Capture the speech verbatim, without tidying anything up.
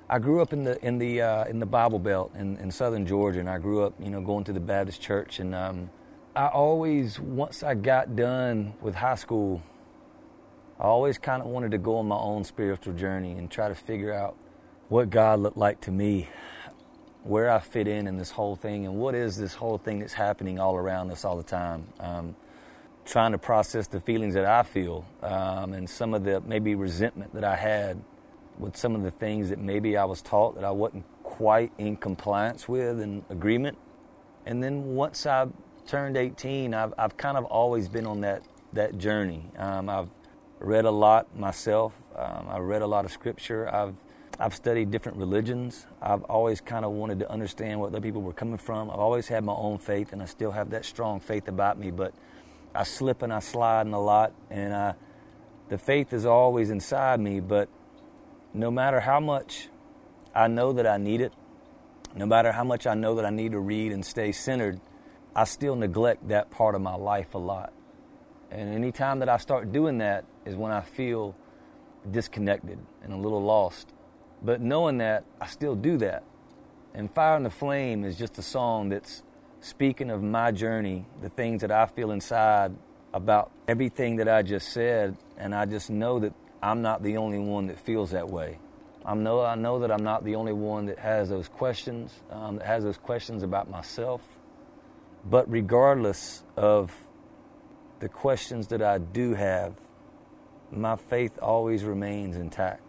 I grew up in the in the uh, in the Bible Belt in, in southern Georgia, and I grew up, you know, going to the Baptist church. And um, I always, once I got done with high school, I always kind of wanted to go on my own spiritual journey and try to figure out what God looked like to me, where I fit in in this whole thing, and what is this whole thing that's happening all around us all the time. Um, trying to process the feelings that I feel um, and some of the maybe resentment that I had with some of the things that maybe I was taught that I wasn't quite in compliance with and agreement. And then once I turned eighteen, I've, I've kind of always been on that, that journey. Um, I've read a lot myself. Um, I read a lot of scripture. I've I've studied different religions. I've always kind of wanted to understand where other people were coming from. I've always had my own faith, and I still have that strong faith about me, but I slip and I slide in a lot, and I, the faith is always inside me, but no matter how much I know that I need it, no matter how much I know that I need to read and stay centered, I still neglect that part of my life a lot. And any time that I start doing that is when I feel disconnected and a little lost. But knowing that, I still do that. And Fire and the Flame is just a song that's speaking of my journey, the things that I feel inside about everything that I just said, and I just know that I'm not the only one that feels that way. I know I know that I'm not the only one that has those questions, um, that has those questions about myself. But regardless of the questions that I do have, my faith always remains intact.